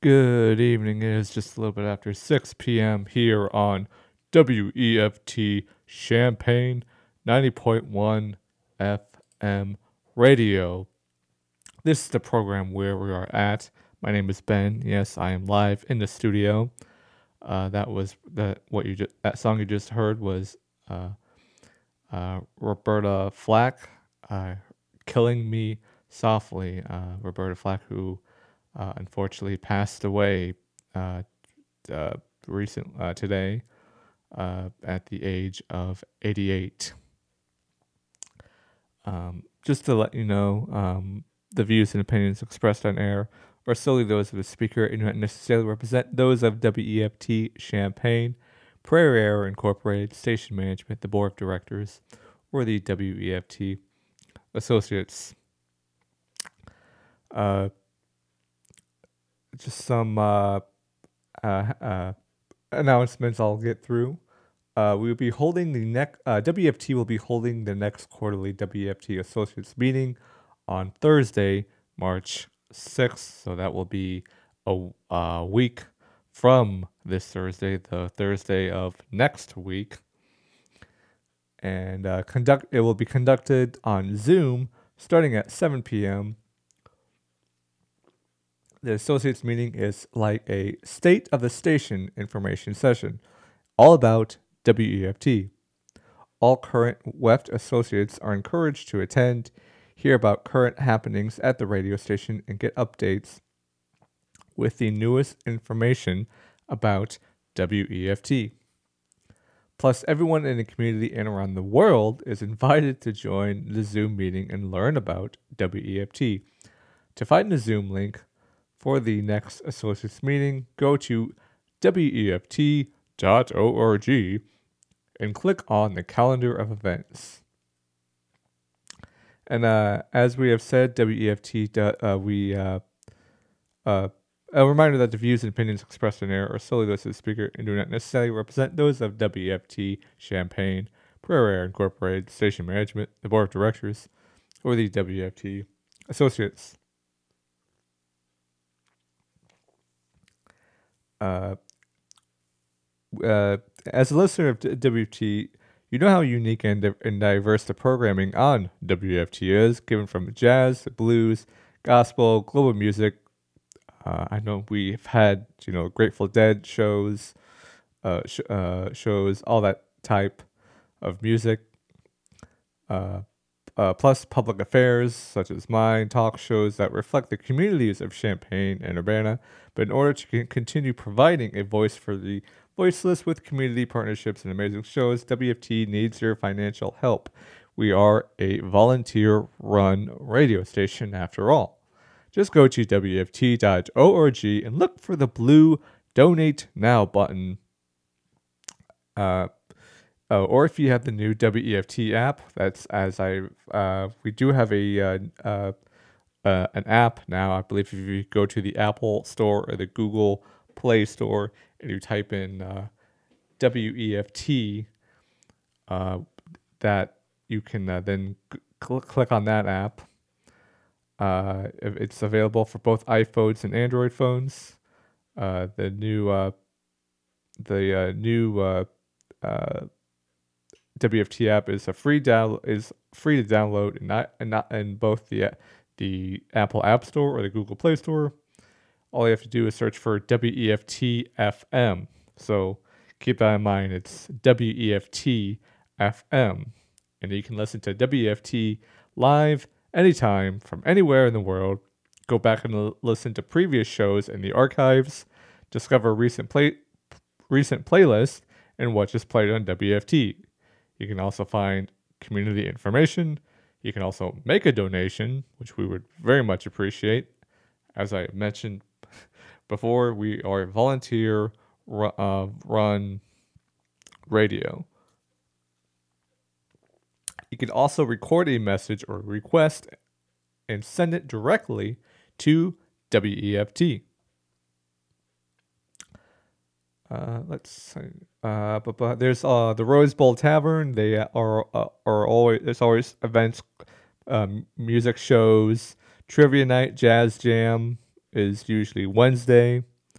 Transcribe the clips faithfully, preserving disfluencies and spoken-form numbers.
Good evening. It is just a little bit after six p.m. here on W E F T Champaign ninety point one F M radio. This is the program where we are at. My name is Ben. Yes, I am live in the studio. Uh, that was that what you just that song you just heard was uh, uh, Roberta Flack, uh, "Killing Me Softly." Uh, Roberta Flack, who uh, unfortunately passed away uh, uh, recent uh, today uh, at the age of eighty-eight. Um, just to let you know, um, the views and opinions expressed on air are solely those of the speaker and do not necessarily represent those of W E F T Champaign, Prairie Air Incorporated, Station Management, the Board of Directors, or the W E F T Associates. Uh, just some uh, uh, uh, announcements I'll get through. Uh, we will be holding the next, uh, W F T will be holding the next quarterly W F T Associates meeting on Thursday, March sixth. So that will be a, a week from this Thursday, the Thursday of next week. And uh, conduct it will be conducted on Zoom starting at seven p.m. The Associates meeting is like a state of the station information session, all about W E F T. All current W E F T associates are encouraged to attend, hear about current happenings at the radio station, and get updates with the newest information about W E F T. Plus, everyone in the community and around the world is invited to join the Zoom meeting and learn about W E F T. To find the Zoom link for the next associates meeting, go to W E F T dot org and click on the calendar of events. And uh, as we have said, W E F T, uh, we uh, uh, a reminder that the views and opinions expressed in air are solely those of the speaker and do not necessarily represent those of W E F T Champaign, Prairie Air Incorporated, Station Management, the Board of Directors, or the W E F T Associates. Uh, uh, as a listener of W F T, you know how unique and, di- and diverse the programming on W F T is, given from jazz, blues, gospel, global music. Uh, I know we've had, you know, Grateful Dead shows, uh, sh- uh, shows, all that type of music. Uh, uh, plus public affairs such as mine, talk shows that reflect the communities of Champaign and Urbana. But in order to c- continue providing a voice for the voiceless with community partnerships and amazing shows, W F T needs your financial help. We are a volunteer-run radio station after all. Just go to W F T dot org and look for the blue Donate Now button. Uh, Oh, or if you have the new W E F T app, that's as I uh, we do have a uh, uh, uh, an app now. I believe if you go to the Apple Store or the Google Play Store and you type in uh, W E F T, uh, that you can uh, then cl- click on that app. Uh, it's available for both iPhones and Android phones. Uh, the new uh, the uh, new uh, uh, W F T app is a free down is free to download and not and not in both the the Apple App Store or the Google Play Store. All you have to do is search for W E F T F M. So keep that in mind. It's W E F T F M, and you can listen to W E F T live anytime from anywhere in the world. Go back and l- listen to previous shows in the archives, discover recent play recent playlists, and what just played on W F T. You can also find community information. You can also make a donation, which we would very much appreciate. As I mentioned before, we are volunteer uh, run radio. You can also record a message or request and send it directly to W E F T. Uh, let's see. Uh, but, but there's uh the Rose Bowl Tavern. They are uh, are always there's always events, um, music shows, trivia night, jazz jam is usually Wednesday.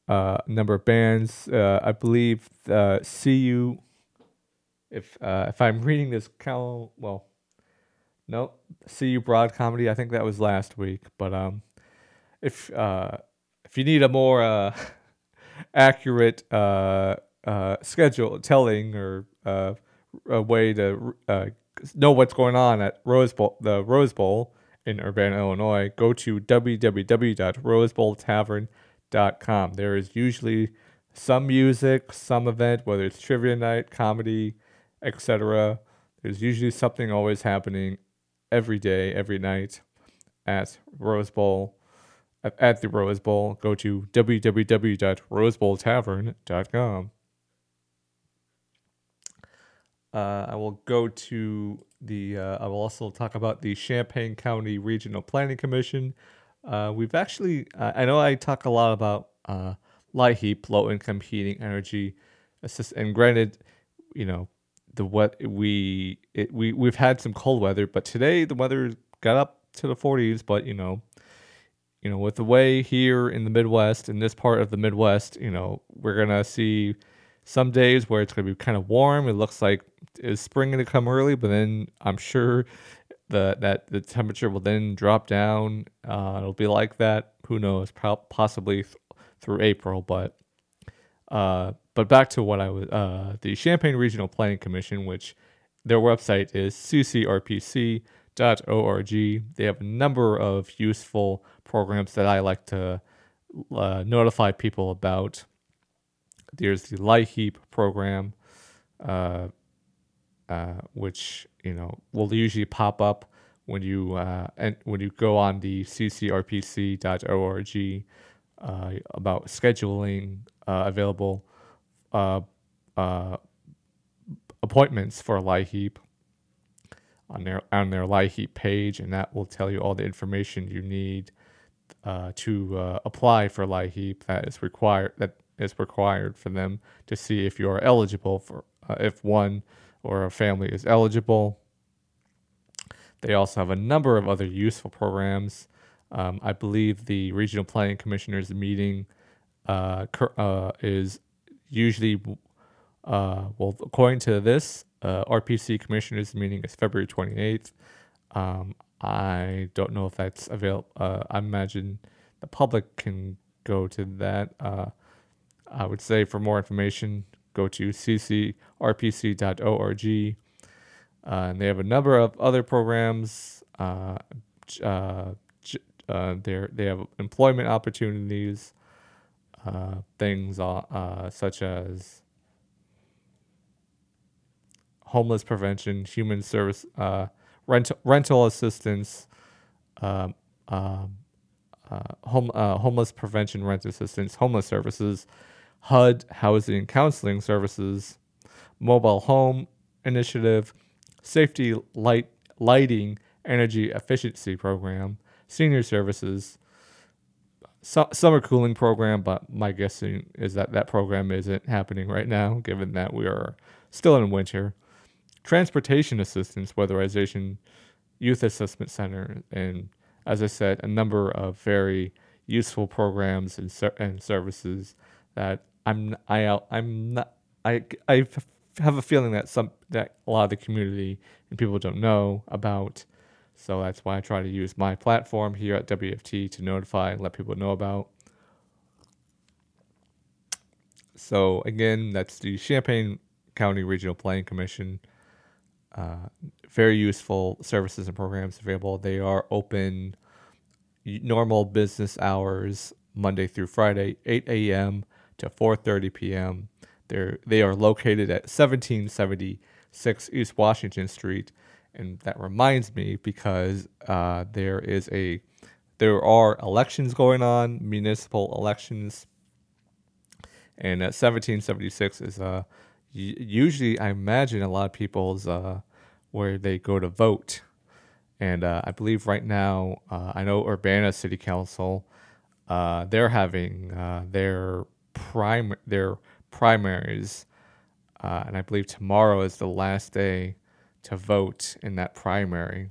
uh, number of bands. Uh, I believe uh, See You. If uh, if I'm reading this cal, well, no, See You Broad Comedy. I think that was last week. But um, if uh, if you need a more uh, accurate uh, uh, schedule telling or uh, a way to uh, know what's going on at Rose Bowl, the Rose Bowl in Urbana, Illinois, go to w w w dot rose bowl tavern dot com. There is usually some music, some event, whether it's trivia night, comedy, et cetera. There's usually something always happening every day, every night at Rose Bowl. At the Rose Bowl, go to w w w dot rose bowl tavern dot com. Uh, I will go to the. Uh, I will also talk about the Champaign County Regional Planning Commission. Uh, we've actually. Uh, I know I talk a lot about uh, LIHEAP, low income heating energy assist, and granted, you know, the what we it, we we've had some cold weather, but today the weather got up to the forties. But you know, you know, with the way here in the Midwest, in this part of the Midwest, you know, we're gonna see some days where it's gonna be kind of warm. It looks like is spring gonna come early, but then I'm sure the that the temperature will then drop down. Uh, it'll be like that. Who knows? Pro- possibly th- through April, but uh, but back to what I was uh, the Champaign Regional Planning Commission, which their website is c c r p c dot org. They have a number of useful programs that I like to uh, notify people about. There's the LIHEAP program, uh, uh, which you know will usually pop up when you uh, and when you go on the c c r p c dot org uh, about scheduling uh, available uh, uh, appointments for LIHEAP on their on their LIHEAP page, and that will tell you all the information you need uh, to uh, apply for LIHEAP that is required that is required for them to see if you are eligible for uh, if one or a family is eligible. They also have a number of other useful programs. Um, I believe the Regional Planning Commissioners meeting uh, cur- uh, is usually, uh, well, according to this, uh, R P C Commissioners meeting is February twenty-eighth. Um, I don't know if that's available. Uh, I imagine the public can go to that. Uh, I would say for more information, go to c c r p c dot org. Uh, and they have a number of other programs. Uh, uh, uh, they they have employment opportunities, uh, things uh, such as homeless prevention, human service, uh, rental rental assistance, um, um, uh, home uh, homeless prevention, rent assistance, homeless services, H U D, housing counseling services, mobile home initiative, safety light lighting, energy efficiency program, senior services, su- summer cooling program. But my guessing is that that program isn't happening right now, given that we are still in winter. Transportation assistance, weatherization, youth assessment center, and as I said, a number of very useful programs and, ser- and services that I'm I I'm not I I have a feeling that some that a lot of the community and people don't know about. So that's why I try to use my platform here at W F T to notify and let people know about. So again, that's the Champaign County Regional Planning Commission. Uh, very useful services and programs available. They are open normal business hours Monday through Friday, eight a.m. to four thirty p.m. They're they are located at seventeen seventy-six East Washington Street, and that reminds me because uh, there is a there are elections going on, municipal elections, and uh, seventeen seventy-six is uh usually I imagine a lot of people's uh where they go to vote. And uh, I believe right now, uh, I know Urbana City Council, uh, they're having uh, their prim their primaries, uh, and I believe tomorrow is the last day to vote in that primary.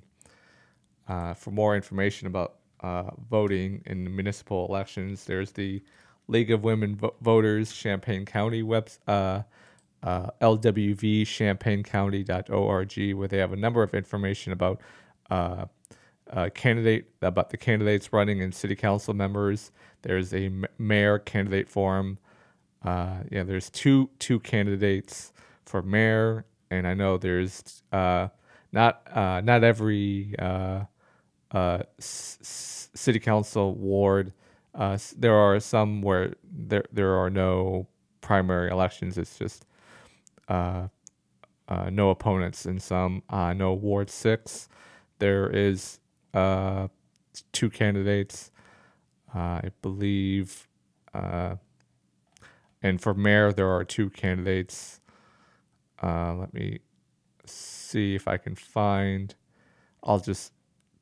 Uh, for more information about uh, voting in municipal elections, there's the League of Women Vo- Voters Champaign County web, uh, uh, L W V champaign county dot org, where they have a number of information about uh, uh, candidate about the candidates running and city council members. There's a m- mayor candidate forum. Uh, yeah, there's two two candidates for mayor, and I know there's uh, not uh, not every uh, uh, s- s- city council ward. Uh, s- there are some where there there are no primary elections. It's just uh, uh, no opponents in some. Uh, no Ward six. There is uh, two candidates, uh, I believe. Uh, and for mayor, there are two candidates. Uh, let me see if I can find. I'll just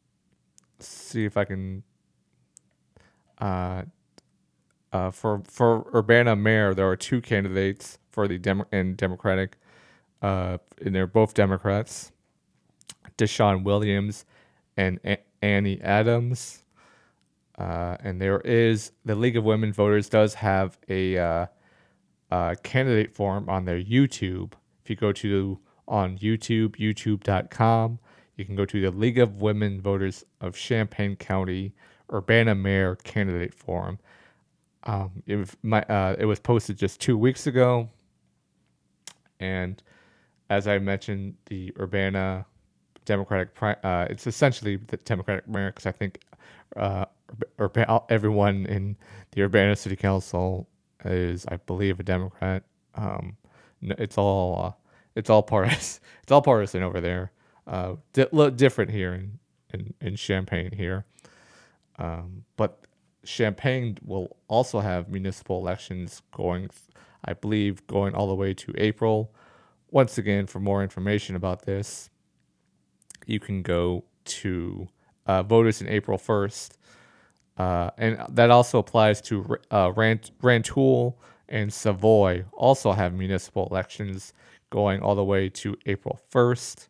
see if I can. Uh, uh, for for Urbana mayor, there are two candidates for the Demo- and Democratic, uh, and they're both Democrats. Deshaun Williams and A- Annie Adams. Uh, and there is the League of Women Voters does have a uh, uh, candidate form on their YouTube. If you go to on YouTube, youtube dot com, you can go to the League of Women Voters of Champaign County Urbana Mayor Candidate Forum. Um, it, was my, uh, it was posted just two weeks ago. And as I mentioned, the Urbana Democratic, uh, it's essentially the Democratic mayor because I think uh, Ur- everyone in the Urbana City Council is, I believe, a Democrat. Um, it's all uh, it's all partisan. It's all partisan over there. Uh, di- little different here in, in, in Champaign here, um, but Champaign will also have municipal elections going, I believe, going all the way to April. Once again, for more information about this, you can go to uh, voters in April first. Uh, and that also applies to uh, Rant- Rantoul and Savoy, also have municipal elections going all the way to April first.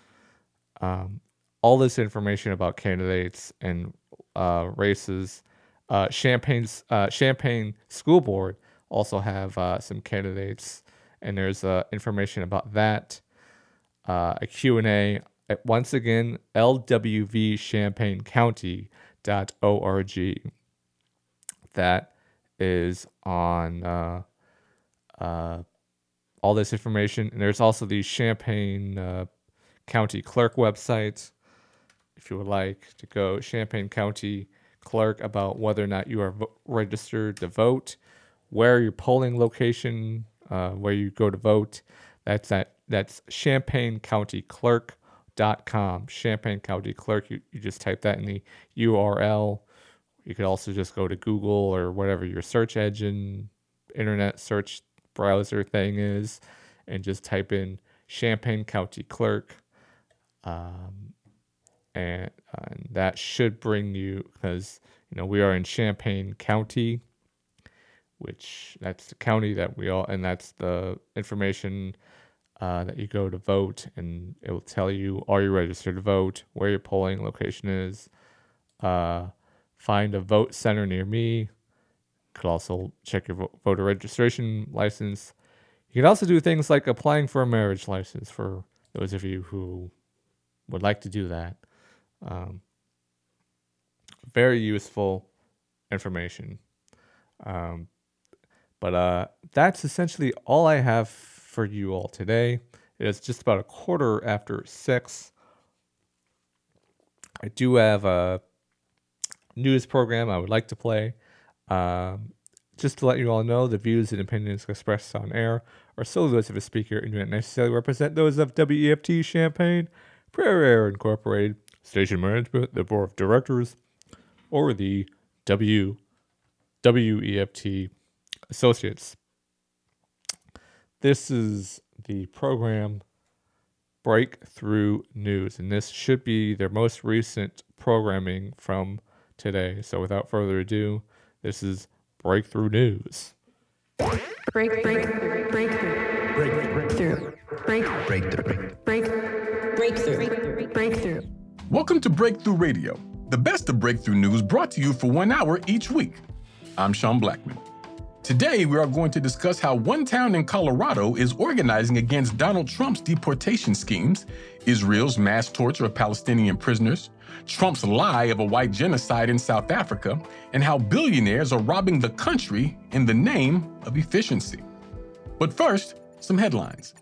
Um, all this information about candidates and uh, races. Uh, Champaign's uh, Champaign School Board also have uh, some candidates, and there's uh, information about that. Uh, a Q and A. Once again, L W V champaign county dot org. That is on uh, uh, all this information. And there's also the Champaign uh, County Clerk website. If you would like to go, Champaign County Clerk, about whether or not you are vo- registered to vote, where your polling location, uh, where you go to vote. That's at that's Champaign County Clerk dot com. Champaign County Clerk. You, you just type that in the U R L. You could also just go to Google or whatever your search engine, internet search browser thing is, and just type in Champaign County Clerk. Um, and, uh, and that should bring you, because you know we are in Champaign County, which that's the county that we all, and that's the information uh, that you go to vote, and it will tell you, are you registered to vote, where your polling location is, uh, find a vote center near me. You could also check your vo- voter registration license. You can also do things like applying for a marriage license for those of you who would like to do that. Um, very useful information. Um, but uh, that's essentially all I have for you all today. It is just about a quarter after six. I do have a news program I would like to play. Um, just to let you all know, the views and opinions expressed on air are solely those of a speaker and do not necessarily represent those of W E F T Champaign, Prairie Air Incorporated, station management, the board of directors, or the W W E F T associates. This is the program Breakthrough News, and this should be their most recent programming from today. So without further ado, this is Breakthrough News. Break, break, breakthrough. Breakthrough. Breakthrough. Breakthrough. Breakthrough. Breakthrough. Welcome to Breakthrough Radio, the best of breakthrough news brought to you for one hour each week. I'm Sean Blackman. Today, we are going to discuss how one town in Colorado is organizing against Donald Trump's deportation schemes, Israel's mass torture of Palestinian prisoners, Trump's lie of a white genocide in South Africa, and how billionaires are robbing the country in the name of efficiency. But first, some headlines.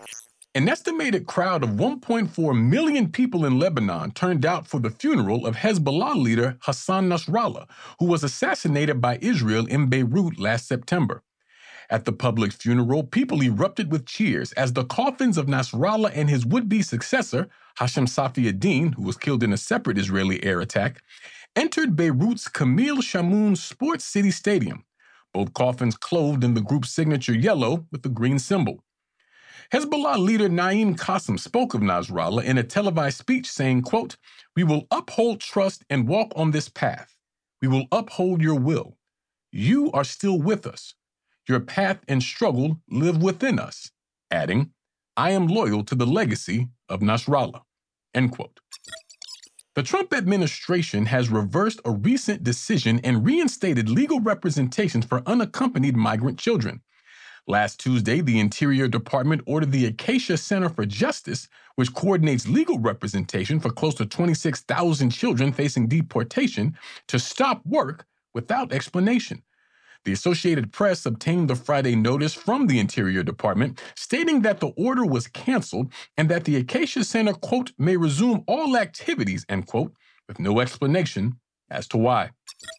An estimated crowd of one point four million people in Lebanon turned out for the funeral of Hezbollah leader Hassan Nasrallah, who was assassinated by Israel in Beirut last September. At the public funeral, people erupted with cheers as the coffins of Nasrallah and his would-be successor, Hashem Safi ad-Din, who was killed in a separate Israeli air attack, entered Beirut's Camille Chamoun Sports City Stadium, both coffins clothed in the group's signature yellow with the green symbol. Hezbollah leader Naim Qassem spoke of Nasrallah in a televised speech saying, quote, "We will uphold trust and walk on this path. We will uphold your will. You are still with us. Your path and struggle live within us," adding, "I am loyal to the legacy of Nasrallah," end quote. The Trump administration has reversed a recent decision and reinstated legal representations for unaccompanied migrant children. Last Tuesday, the Interior Department ordered the Acacia Center for Justice, which coordinates legal representation for close to twenty-six thousand children facing deportation, to stop work without explanation. The Associated Press obtained the Friday notice from the Interior Department stating that the order was canceled and that the Acacia Center, quote, "may resume all activities," end quote, with no explanation as to why.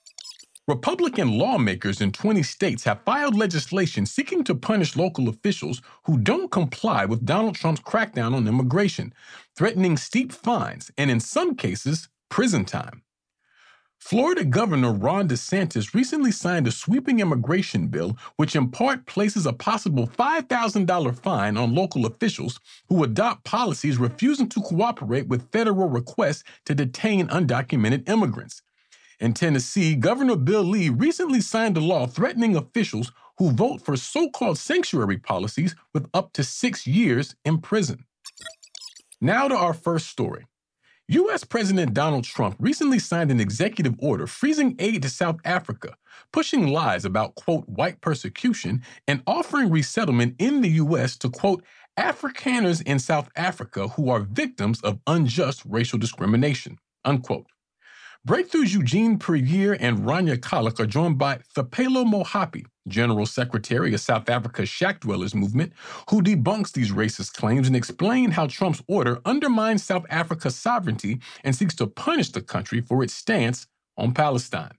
Republican lawmakers in twenty states have filed legislation seeking to punish local officials who don't comply with Donald Trump's crackdown on immigration, threatening steep fines and, in some cases, prison time. Florida Governor Ron DeSantis recently signed a sweeping immigration bill which in part places a possible five thousand dollars fine on local officials who adopt policies refusing to cooperate with federal requests to detain undocumented immigrants. In Tennessee, Governor Bill Lee recently signed a law threatening officials who vote for so-called sanctuary policies with up to six years in prison. Now to our first story. U S President Donald Trump recently signed an executive order freezing aid to South Africa, pushing lies about, quote, white persecution, and offering resettlement in the U S to, quote, Afrikaners in South Africa who are victims of unjust racial discrimination, unquote. Breakthrough's Eugene Puryear and Rania Khalek are joined by Thapelo Mohapi, General Secretary of South Africa's Shack Dwellers Movement, who debunks these racist claims and explains how Trump's order undermines South Africa's sovereignty and seeks to punish the country for its stance on Palestine.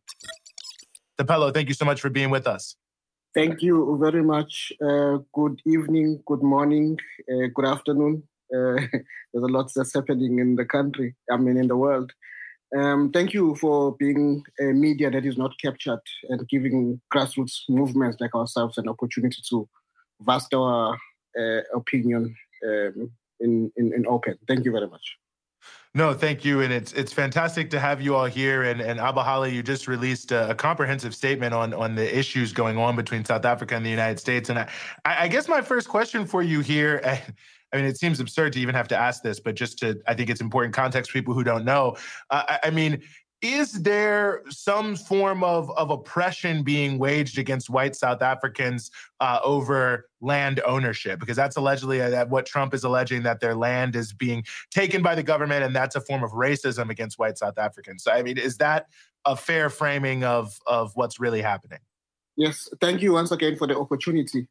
Thapelo, thank you so much for being with us. Thank you very much. Uh, good evening, good morning, uh, good afternoon. Uh, there's a lot that's happening in the country, I mean, in the world. Um, thank you for being a media that is not captured and giving grassroots movements like ourselves an opportunity to vast our uh, opinion um, in, in, in open. Thank you very much. No, thank you. And it's it's fantastic to have you all here. And, and Abba Hale, you just released a, a comprehensive statement on, on the issues going on between South Africa and the United States. And I, I guess my first question for you here, I mean, it seems absurd to even have to ask this, but just to, I think it's important context for people who don't know. Uh, I, I mean, is there some form of, of oppression being waged against white South Africans uh, over land ownership? Because that's allegedly uh, what Trump is alleging, that their land is being taken by the government, and that's a form of racism against white South Africans. So, I mean, is that a fair framing of, of what's really happening? Yes, thank you once again for the opportunity.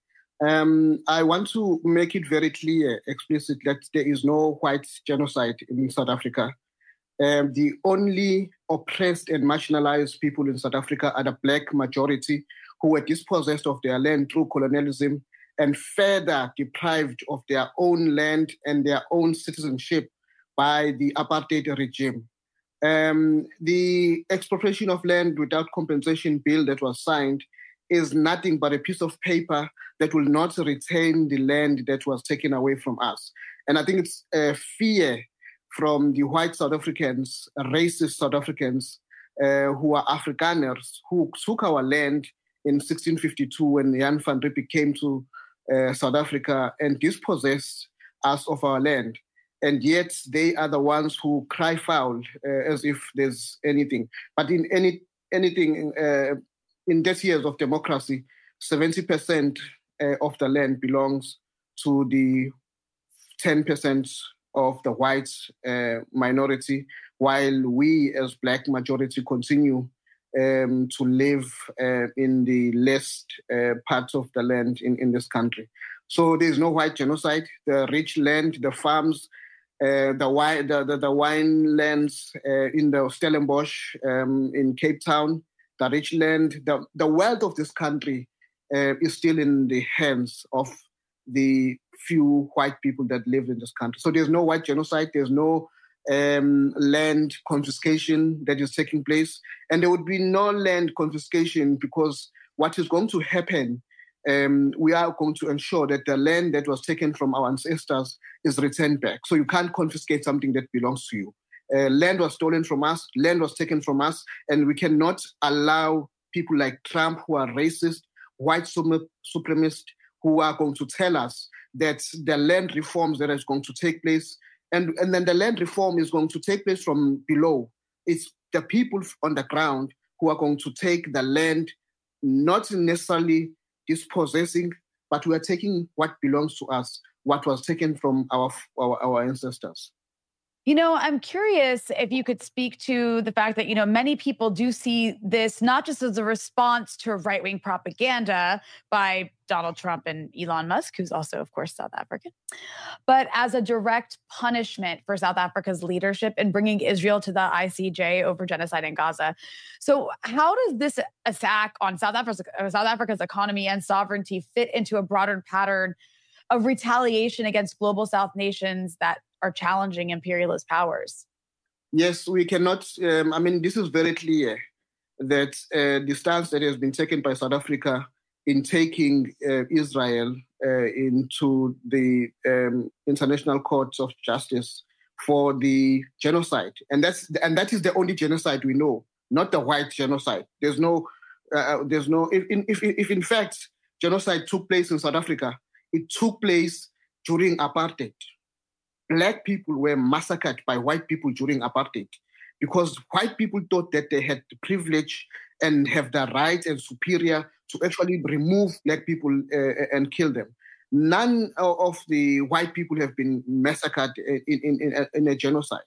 Um, I want to make it very clear, explicit, that there is no white genocide in South Africa. Um, the only oppressed and marginalized people in South Africa are the black majority who were dispossessed of their land through colonialism and further deprived of their own land and their own citizenship by the apartheid regime. Um, the expropriation of land without compensation bill that was signed is nothing but a piece of paper that will not retain the land that was taken away from us. And I think it's a fear from the white South Africans, racist South Africans, uh, who are Afrikaners, who took our land in sixteen fifty-two when Jan van Riebeeck came to uh, South Africa and dispossessed us of our land. And yet they are the ones who cry foul uh, as if there's anything. But in any anything, uh, in thirty years of democracy, seventy percent uh, of the land belongs to the ten percent of the white uh, minority, while we as black majority continue um, to live uh, in the less uh, parts of the land in, in this country. So there's no white genocide. The rich land, the farms, uh, the, wine, the, the, the wine lands uh, in the Stellenbosch, um, in Cape Town, the rich land, the, the wealth of this country uh, is still in the hands of the few white people that live in this country. So there's no white genocide, there's no um, land confiscation that is taking place. And there would be no land confiscation because what is going to happen, um, we are going to ensure that the land that was taken from our ancestors is returned back. So you can't confiscate something that belongs to you. Uh, land was stolen from us, land was taken from us, and we cannot allow people like Trump who are racist, white supremacists, who are going to tell us that the land reforms that is going to take place, and, and then the land reform is going to take place from below. It's the people on the ground who are going to take the land, not necessarily dispossessing, but we are taking what belongs to us, what was taken from our, our, our ancestors. You know, I'm curious if you could speak to the fact that, you know, many people do see this not just as a response to right-wing propaganda by Donald Trump and Elon Musk, who's also, of course, South African, but as a direct punishment for South Africa's leadership in bringing Israel to the I C J over genocide in Gaza. So how does this attack on South Africa's, South Africa's economy and sovereignty fit into a broader pattern of retaliation against global South nations that are challenging imperialist powers? Yes, we cannot. Um, I mean, this is very clear that uh, the stance that has been taken by South Africa in taking uh, Israel uh, into the um, International Court of Justice for the genocide, and that's and that is the only genocide we know, not the white genocide. There's no, uh, there's no. If, if if in fact genocide took place in South Africa, it took place during apartheid. Black people were massacred by white people during apartheid because white people thought that they had the privilege and have the right and superior to actually remove black people uh, and kill them. None of the white people have been massacred in, in, in, a, in a genocide.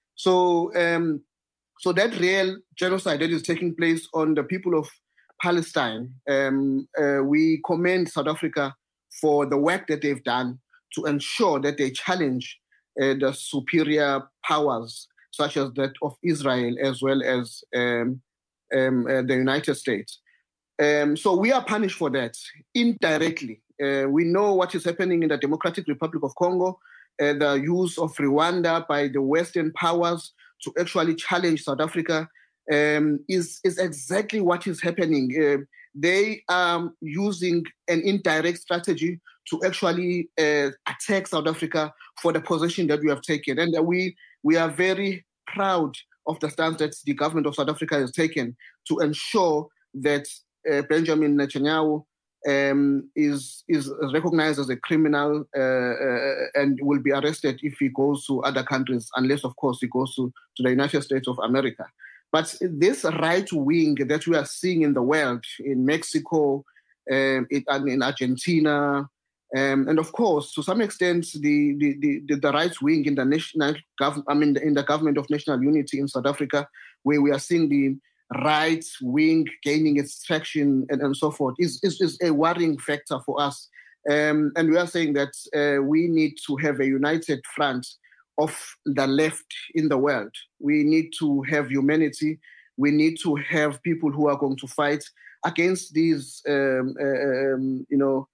So, um, so that real genocide that is taking place on the people of Palestine, um, uh, we commend South Africa for the work that they've done to ensure that they challenge Uh, the superior powers, such as that of Israel, as well as um, um, uh, the United States. Um, so we are punished for that indirectly. Uh, we know what is happening in the Democratic Republic of Congo, uh, the use of Rwanda by the Western powers to actually challenge South Africa um, is, is exactly what is happening. Uh, they are using an indirect strategy to actually uh, attack South Africa for the position that we have taken. And uh, we we are very proud of the stance that the government of South Africa has taken to ensure that uh, Benjamin Netanyahu um, is, is recognized as a criminal uh, uh, and will be arrested if he goes to other countries, unless, of course, he goes to, to the United States of America. But this right wing that we are seeing in the world, in Mexico, um, in, in Argentina, Um, and of course, to some extent, the the, the, the right wing in the national gov- I mean, in the government of national unity in South Africa, where we are seeing the right wing gaining its traction and, and so forth, is, is is a worrying factor for us. Um, and we are saying that uh, we need to have a united front of the left in the world. We need to have humanity. We need to have people who are going to fight against these, um, uh, um, you know.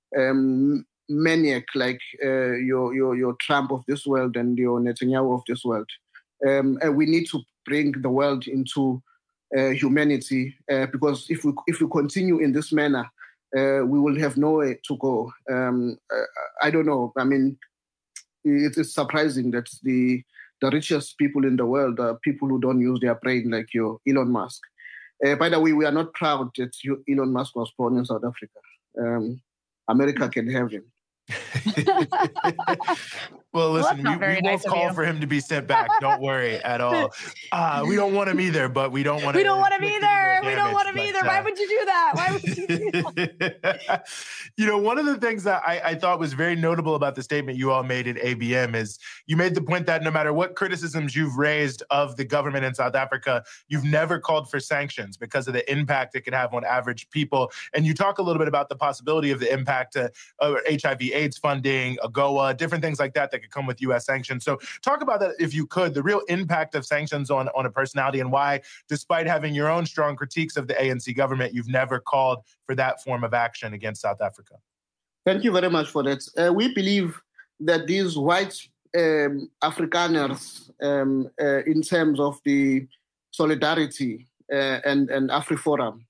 Um, maniac like uh, your, your your Trump of this world and your Netanyahu of this world. Um, and we need to bring the world into uh, humanity uh, because if we if we continue in this manner, uh, we will have nowhere to go. Um, uh, I don't know. I mean, it is surprising that the the richest people in the world are people who don't use their brain, like your Elon Musk. Uh, by the way, we are not proud that you, Elon Musk was born in South Africa. Um, America can have him. Well, listen, well, we, we won't nice call for him to be sent back. Don't worry at all. Uh, we don't want him either, but we don't want to. We don't want him either. We don't want him either. Uh, Why would you do that? Why would you do that? You know, one of the things that I, I thought was very notable about the statement you all made at A B M is you made the point that no matter what criticisms you've raised of the government in South Africa, you've never called for sanctions because of the impact it could have on average people. And you talk a little bit about the possibility of the impact to uh, H I V AIDS funding, AGOA, different things like that that could come with U S sanctions. So talk about that, if you could, the real impact of sanctions on, on a personality and why, despite having your own strong critiques of the A N C government, you've never called for that form of action against South Africa. Thank you very much for that. Uh, we believe that these white um, Afrikaners, um, uh, in terms of the solidarity uh, and, and AfriForum,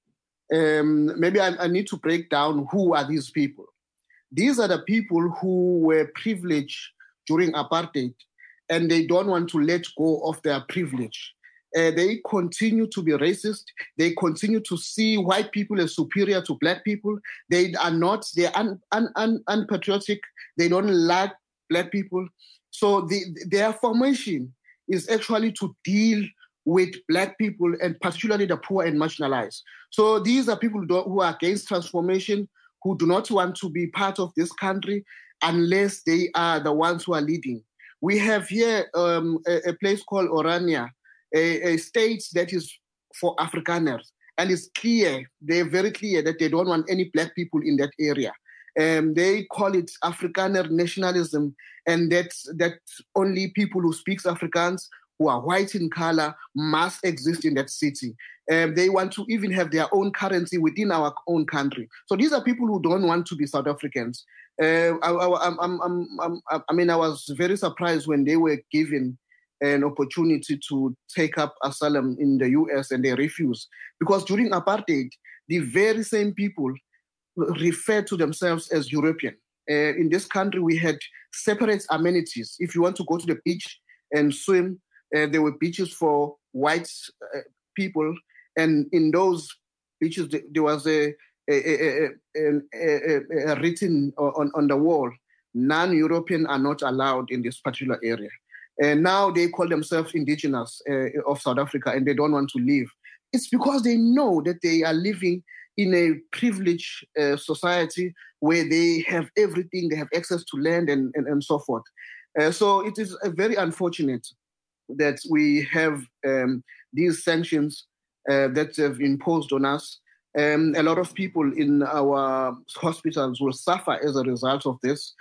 um, maybe I, I need to break down who are these people. These are the people who were privileged during apartheid, and they don't want to let go of their privilege. Uh, they continue to be racist. They continue to see white people as superior to black people. They are not, they're un, un, un, unpatriotic. They don't like black people. So the, their formation is actually to deal with black people and particularly the poor and marginalized. So these are people who, don't, who are against transformation, who do not want to be part of this country unless they are the ones who are leading. We have here um, a, a place called Orania, a, a state that is for Afrikaners. And it's clear, they're very clear that they don't want any black people in that area. Um, they call it Afrikaner nationalism, and that's that only people who speak Afrikaans, who are white in color, must exist in that city. Um, they want to even have their own currency within our own country. So these are people who don't want to be South Africans. Uh, I, I, I'm, I'm, I'm, I mean, I was very surprised when they were given an opportunity to take up asylum in the U S and they refused. Because during apartheid, the very same people refer to themselves as European. Uh, in this country, we had separate amenities. If you want to go to the beach and swim, uh, there were beaches for white uh, people. And in those beaches, there was a, a, a, a, a, a written on, on the wall, non-European are not allowed in this particular area. And now they call themselves indigenous uh, of South Africa and they don't want to leave. It's because they know that they are living in a privileged uh, society where they have everything, they have access to land and, and, and so forth. Uh, so it is uh, very unfortunate that we have um, these sanctions uh, that have imposed on us. Um, a lot of people in our hospitals will suffer as a result of this.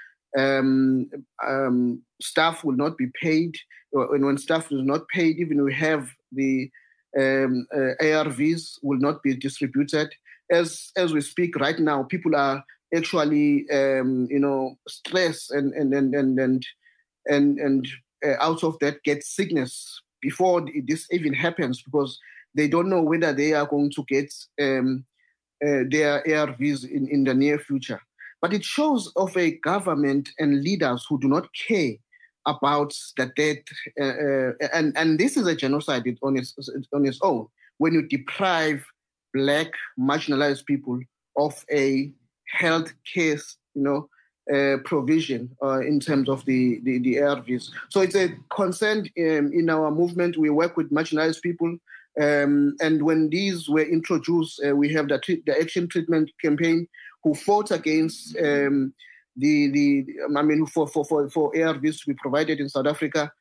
Um, um, staff will not be paid, and when staff is not paid, even we have the um, uh, A R Vs will not be distributed. As as we speak right now, people are actually um, you know stressed and and and and and and, and uh, out of that get sickness before this even happens because they don't know whether they are going to get um, uh, their A R Vs in, in the near future. But it shows of a government and leaders who do not care about the death. Uh, uh, and, and this is a genocide on its, on its own. When you deprive Black marginalized people of a health care, you know, uh, provision uh, in terms of the, the, the A R Vs. So it's a concern um, in our movement. We work with marginalized people. Um, and when these were introduced, uh, we have the, the Action Treatment Campaign, who fought against um, the, the, I mean, for, for, for, for A R Vs to be provided in South Africa.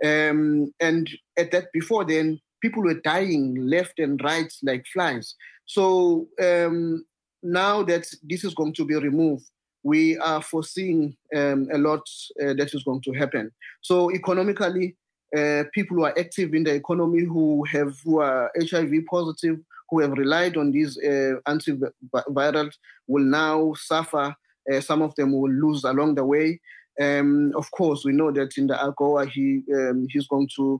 Um, and at that, before then, people were dying left and right like flies. So um, now that this is going to be removed, we are foreseeing um, a lot uh, that is going to happen. So economically, uh, people who are active in the economy, who have who are H I V positive, who have relied on these uh, antivirals will now suffer. Uh, some of them will lose along the way. Um, of course, we know that in the AGOA, he um, he's going to,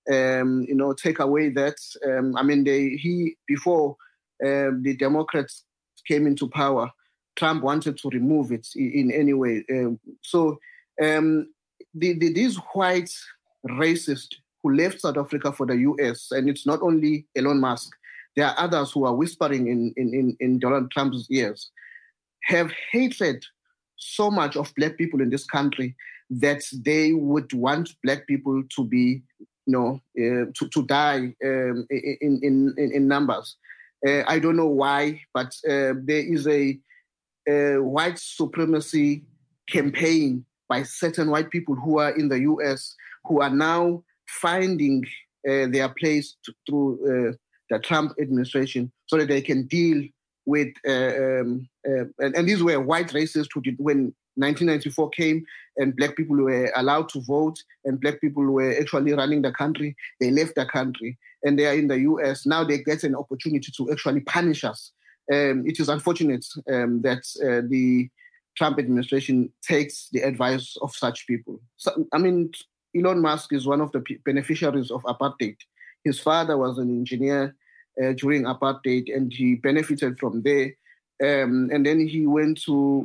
um, you know, take away that. Um, I mean, they, he before uh, the Democrats came into power, Trump wanted to remove it in, in any way. Uh, so um, the, the, these white racists who left South Africa for the U S, and it's not only Elon Musk, there are others who are whispering in, in, in, in Donald Trump's ears, have hatred so much of Black people in this country that they would want Black people to be, you know, uh, to, to die um, in, in, in, in numbers. Uh, I don't know why, but uh, there is a, a white supremacy campaign by certain white people who are in the U S who are now finding uh, their place to, through uh, the Trump administration so that they can deal with, uh, um, uh, and, and these were white racists who did, when nineteen ninety-four came and Black people were allowed to vote and Black people were actually running the country, they left the country and they are in the U S. Now they get an opportunity to actually punish us. Um, it is unfortunate um, that uh, the Trump administration takes the advice of such people. So, I mean, Elon Musk is one of the p- beneficiaries of apartheid. His father was an engineer uh, during apartheid and he benefited from there. Um, and then he went to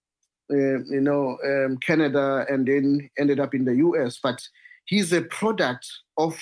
Uh, you know, um, Canada, and then ended up in the U S. But he's a product of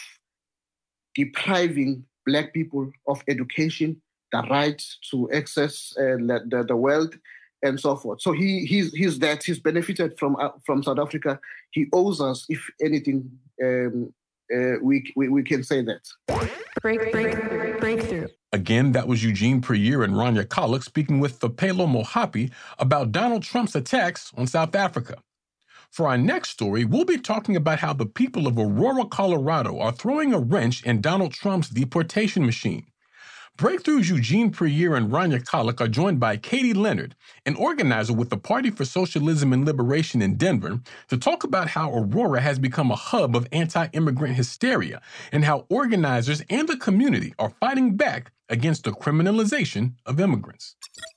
depriving Black people of education, the right to access uh, the, the wealth, and so forth. So he he's he's that he's benefited from uh, from South Africa. He owes us, if anything, um, uh, we, we we can say that. Break, break, breakthrough. Again, that was Eugene Prieur and Rania Khalek speaking with Thapelo Mohapi about Donald Trump's attacks on South Africa. For our next story, we'll be talking about how the people of Aurora, Colorado are throwing a wrench in Donald Trump's deportation machine. Breakthrough's Eugene Prieur and Rania Khalek are joined by Katie Leonard, an organizer with the Party for Socialism and Liberation in Denver, to talk about how Aurora has become a hub of anti-immigrant hysteria and how organizers and the community are fighting back against the criminalization of immigrants.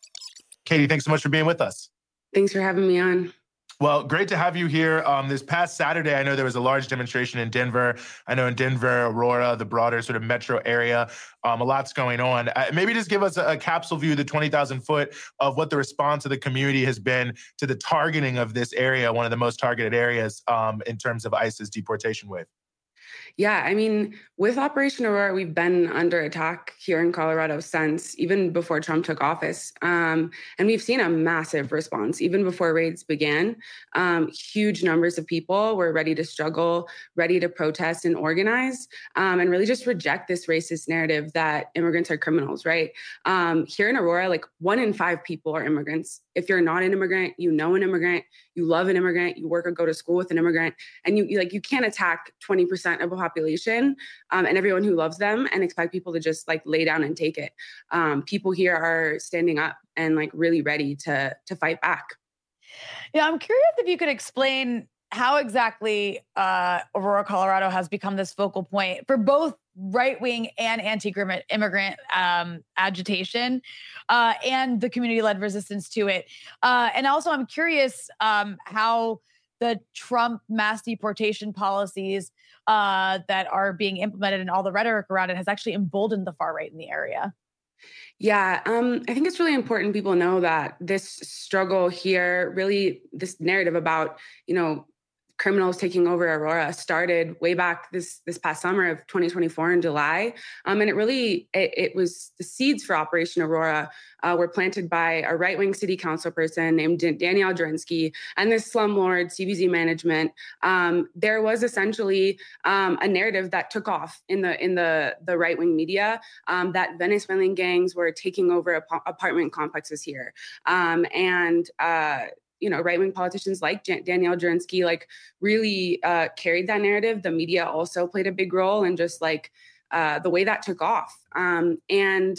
Katie, thanks so much for being with us. Thanks for having me on. Well, great to have you here. Um, this past Saturday, I know there was a large demonstration in Denver. I know in Denver, Aurora, the broader sort of metro area, um, a lot's going on. Uh, maybe just give us a, a capsule view, the twenty thousand foot, of what the response of the community has been to the targeting of this area, one of the most targeted areas um, in terms of ICE's deportation wave. Yeah, I mean, with Operation Aurora, we've been under attack here in Colorado since even before Trump took office. Um, and we've seen a massive response even before raids began. Um, huge numbers of people were ready to struggle, ready to protest and organize, um, and really just reject this racist narrative that immigrants are criminals, right? Um, here in Aurora, like one in five people are immigrants. If you're not an immigrant, you know an immigrant, you love an immigrant, you work or go to school with an immigrant, and you, you like you can't attack twenty percent of a population um, and everyone who loves them and expect people to just like lay down and take it. Um, people here are standing up and like really ready to to fight back. Yeah, I'm curious if you could explain how exactly uh, Aurora, Colorado has become this focal point for both right-wing and anti-immigrant um, agitation uh, and the community-led resistance to it. Uh, and also, I'm curious um, how the Trump mass deportation policies uh, that are being implemented and all the rhetoric around it has actually emboldened the far right in the area. Yeah, um, I think it's really important people know that this struggle here, really this narrative about, you know, criminals taking over Aurora started way back this this past summer of twenty twenty-four in July. Um, and it really, it, it was the seeds for Operation Aurora uh, were planted by a right-wing city council person named Danielle Drinsky and this slumlord C B Z management. Um, there was essentially um, a narrative that took off in the in the, the right-wing media um, that Venezuelan gangs were taking over ap- apartment complexes here. Um, and uh, you know, right-wing politicians like Jan- Danielle Drinsky, like really uh, carried that narrative. The media also played a big role in just like uh, the way that took off. Um, and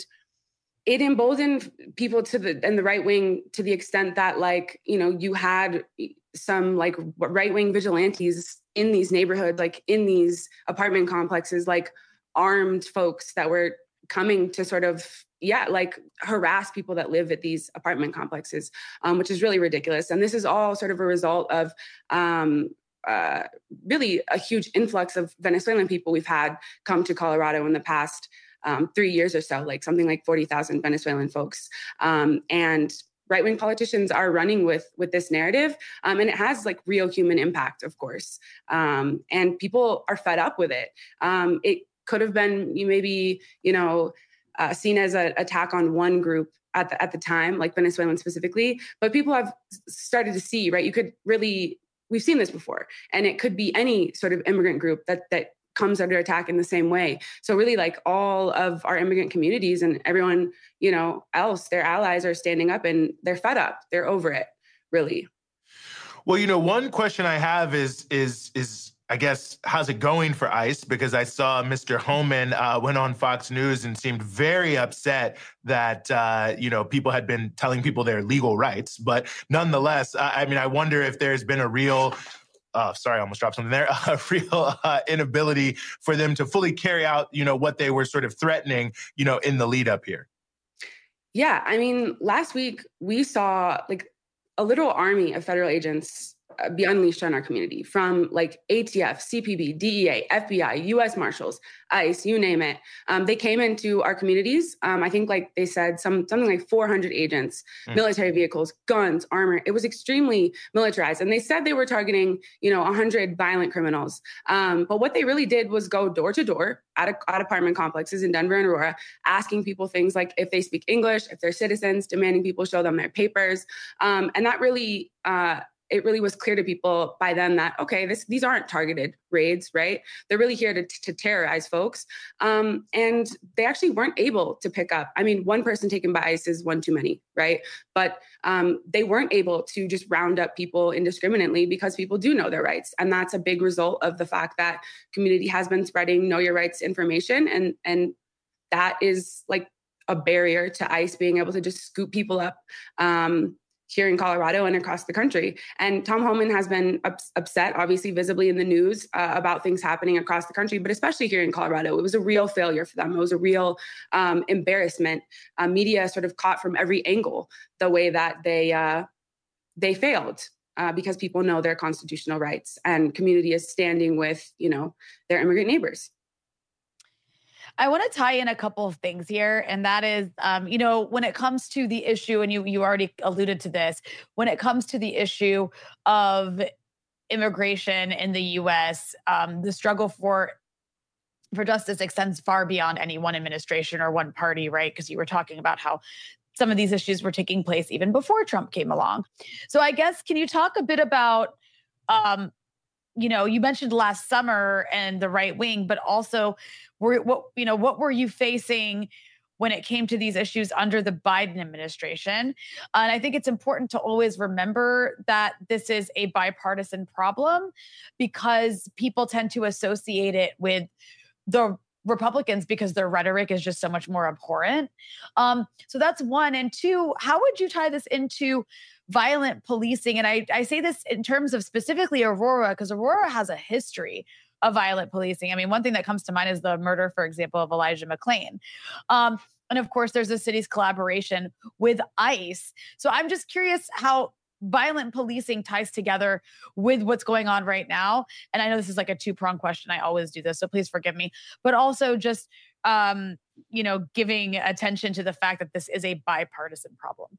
it emboldened people to the, and the right wing to the extent that like, you know, you had some like right-wing vigilantes in these neighborhoods, like in these apartment complexes, like armed folks that were coming to sort of yeah, like harass people that live at these apartment complexes, um, which is really ridiculous. And this is all sort of a result of um, uh, really a huge influx of Venezuelan people we've had come to Colorado in the past um, three years or so, like something like forty thousand Venezuelan folks. Um, and right-wing politicians are running with, with this narrative, um, and it has like real human impact, of course. Um, and people are fed up with it. Um, it could have been you maybe, you know, Uh, seen as an attack on one group at the, at the time, like Venezuelans specifically, but people have started to see, right? You could really, we've seen this before, and it could be any sort of immigrant group that that comes under attack in the same way. So really, like, all of our immigrant communities and everyone, you know, else, their allies are standing up and they're fed up. They're over it, really. Well, you know, one question I have is, is, is, I guess, how's it going for ICE? Because I saw Mister Homan uh, went on Fox News and seemed very upset that, uh, you know, people had been telling people their legal rights. But nonetheless, I, I mean, I wonder if there's been a real, uh, sorry, I almost dropped something there, a real uh, inability for them to fully carry out, you know, what they were sort of threatening, you know, in the lead up here. Yeah, I mean, last week we saw like a literal army of federal agents be unleashed on our community, from like A T F, C P B, D E A, F B I, U S Marshals, ICE, you name it. Um, they came into our communities. Um, I think like they said some something like four hundred agents, mm. military vehicles, guns, armor. It was extremely militarized. And they said they were targeting, you know, one hundred violent criminals. Um, but what they really did was go door to door at, a, at apartment complexes in Denver and Aurora, asking people things like if they speak English, if they're citizens, demanding people show them their papers. Um, and that really... Uh, it really was clear to people by then that, okay, this, these aren't targeted raids, right? They're really here to, to terrorize folks. Um, and they actually weren't able to pick up. I mean, one person taken by ICE is one too many, right? But um, they weren't able to just round up people indiscriminately because people do know their rights. And that's a big result of the fact that community has been spreading know your rights information. And, and that is like a barrier to ICE being able to just scoop people up um, here in Colorado and across the country. And Tom Homan has been ups- upset, obviously visibly in the news uh, about things happening across the country, but especially here in Colorado. It was a real failure for them. It was a real um, embarrassment. Uh, media sort of caught from every angle the way that they uh, they failed uh, because people know their constitutional rights, and community is standing with, you know, their immigrant neighbors. I want to tie in a couple of things here, and that is, um, you know, when it comes to the issue, and you you already alluded to this, when it comes to the issue of immigration in the U S, um, the struggle for for justice extends far beyond any one administration or one party, right? Because you were talking about how some of these issues were taking place even before Trump came along. So I guess, can you talk a bit about, um, you know, you mentioned last summer and the right wing, but also were, what, you know, what were you facing when it came to these issues under the Biden administration? And I think it's important to always remember that this is a bipartisan problem, because people tend to associate it with the Republicans because their rhetoric is just so much more abhorrent. Um, so that's one. And two, how would you tie this into violent policing? And I, I say this in terms of specifically Aurora, because Aurora has a history of violent policing. I mean, one thing that comes to mind is the murder, for example, of Elijah McClain. Um, and of course, there's the city's collaboration with ICE. So I'm just curious how violent policing ties together with what's going on right now. And I know this is like a two-pronged question. I always do this, so please forgive me. But also just, um, you know, giving attention to the fact that this is a bipartisan problem.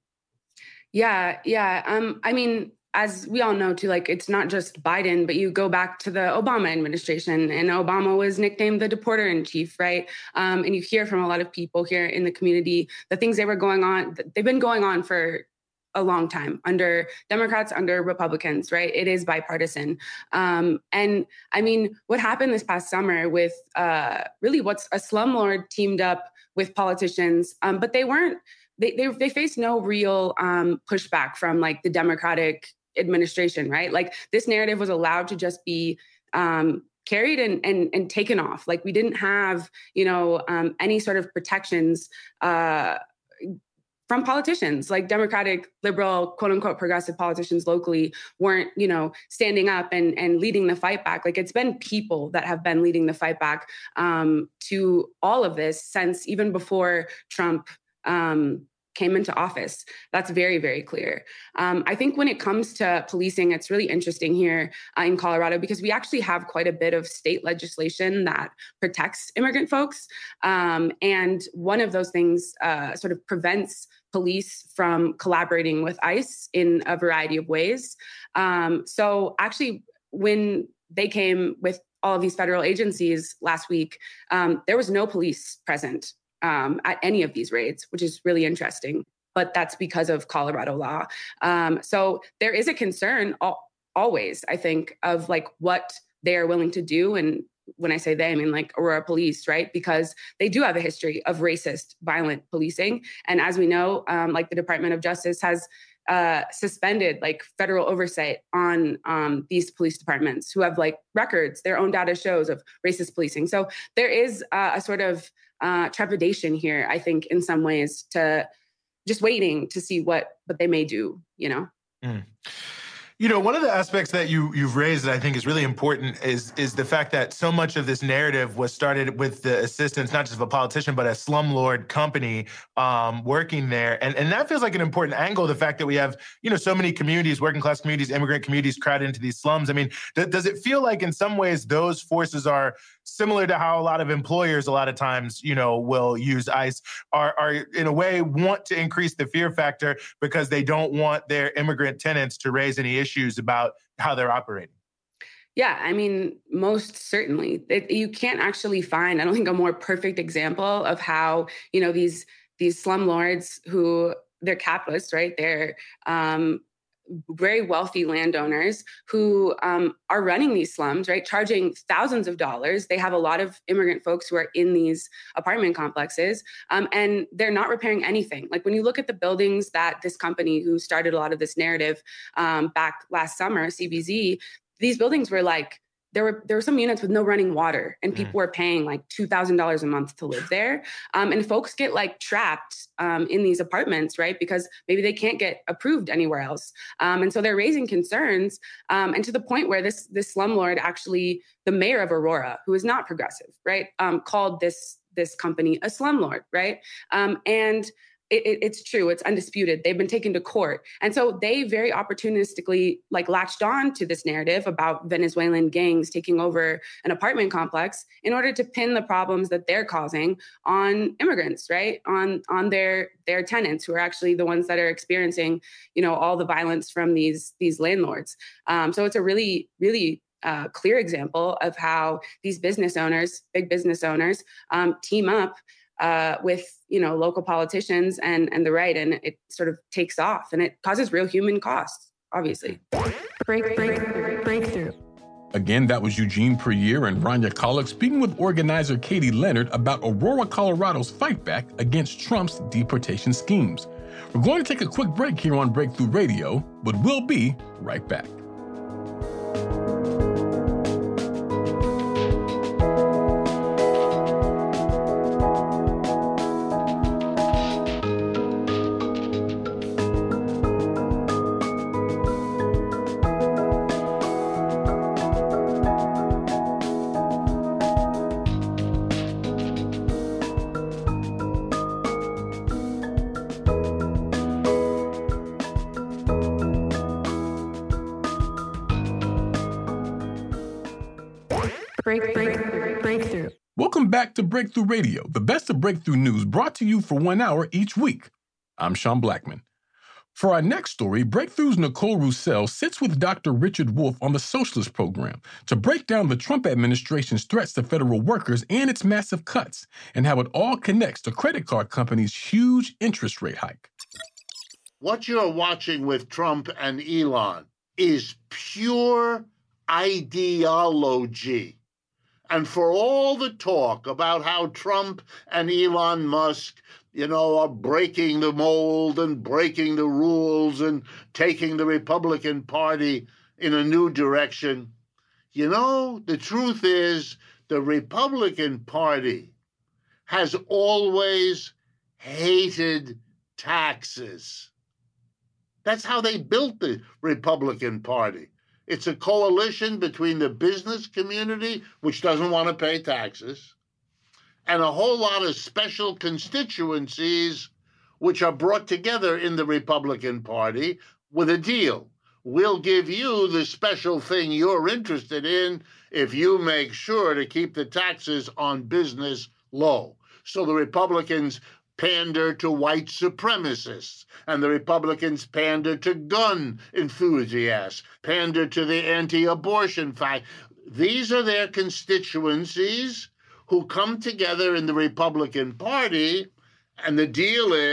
Yeah, yeah. Um, I mean, as we all know too, like, it's not just Biden, but you go back to the Obama administration, and Obama was nicknamed the deporter in chief, right? Um, and you hear from a lot of people here in the community, the things they were going on, they've been going on for a long time under Democrats, under Republicans, right? It is bipartisan. Um, and I mean, what happened this past summer with uh, really what's a slumlord teamed up with politicians, um, but they weren't, they, they, they faced no real um, pushback from like the Democratic administration, right? Like, this narrative was allowed to just be um, carried and, and and taken off. Like, we didn't have, you know, um, any sort of protections uh, from politicians. Like, Democratic, liberal, quote unquote, progressive politicians locally weren't, you know, standing up and, and leading the fight back. Like, it's been people that have been leading the fight back um, to all of this since even before Trump um, came into office. That's very, very clear. Um, I think when it comes to policing, it's really interesting here uh, in Colorado, because we actually have quite a bit of state legislation that protects immigrant folks. Um, and one of those things uh, sort of prevents police from collaborating with ICE in a variety of ways. Um, so actually, when they came with all of these federal agencies last week, um, there was no police present Um, at any of these raids, which is really interesting. but that's because of Colorado law. Um, so there is a concern al- always, I think, of like what they are willing to do. And when I say they, I mean like Aurora Police, right? Because they do have a history of racist, violent policing. And as we know, um, like the Department of Justice has uh, suspended like federal oversight on um, these police departments who have like records, their own data shows of racist policing. So there is uh, a sort of uh, trepidation here, I think, in some ways, to just waiting to see what, what they may do, you know? Mm. You know, one of the aspects that you, you've raised that I think is really important is, is the fact that so much of this narrative was started with the assistance, not just of a politician, but a slumlord company um, working there. And, and that feels like an important angle, the fact that we have, you know, so many communities, working class communities, immigrant communities crowded into these slums. I mean, th- does it feel like in some ways those forces are similar to how a lot of employers a lot of times, you know, will use ICE, are, are in a way want to increase the fear factor because they don't want their immigrant tenants to raise any issues about how they're operating? Yeah, I mean, most certainly. It, you can't actually find, I don't think, a more perfect example of how, you know, these these slumlords who, they're capitalists, right? They're um, very wealthy landowners who um, are running these slums, right? Charging thousands of dollars. They have a lot of immigrant folks who are in these apartment complexes, um, and they're not repairing anything. Like when you look at the buildings that this company who started a lot of this narrative um, back last summer, C B Z, these buildings were like, there were there were some units with no running water, and people mm. were paying like two thousand dollars a month to live there. Um, and folks get like trapped um, in these apartments, right? Because maybe they can't get approved anywhere else. Um, and so they're raising concerns, um, and to the point where this this slumlord, actually, the mayor of Aurora, who is not progressive, right, um, called this this company a slumlord, right? Um, and It, it, it's true. It's undisputed. They've been taken to court. And so they very opportunistically like latched on to this narrative about Venezuelan gangs taking over an apartment complex in order to pin the problems that they're causing on immigrants, right? On, on their, their tenants who are actually the ones that are experiencing, you know, all the violence from these, these landlords. Um, so it's a really, really uh, clear example of how these business owners, big business owners, um, team up Uh, with, you know, local politicians and, and the right, and it sort of takes off, and it causes real human costs, obviously. Break, break, breakthrough. Again, that was Eugene Puryear and Rania Khalek speaking with organizer Katie Leonard about Aurora, Colorado's fight back against Trump's deportation schemes. We're going to take a quick break here on Breakthrough Radio, but we'll be right back. Break, break, breakthrough. Welcome back to Breakthrough Radio, the best of breakthrough news brought to you for one hour each week. I'm Sean Blackman. For our next story, Breakthrough's Nicole Roussel sits with Doctor Richard Wolff on the Socialist Program to break down the Trump administration's threats to federal workers and its massive cuts, and how it all connects to credit card companies' huge interest rate hike. What you're watching with Trump and Elon is pure ideology. And for all the talk about how Trump and Elon Musk, you know, are breaking the mold and breaking the rules and taking the Republican Party in a new direction, you know, the truth is the Republican Party has always hated taxes. That's how they built the Republican Party. It's a coalition between the business community, which doesn't want to pay taxes, and a whole lot of special constituencies which are brought together in the Republican Party with a deal. We'll give you the special thing you're interested in if you make sure to keep the taxes on business low. So the Republicans pander to white supremacists, and the Republicans pander to gun enthusiasts, pander to the anti-abortion fact. These are their constituencies who come together in the Republican Party, and the deal is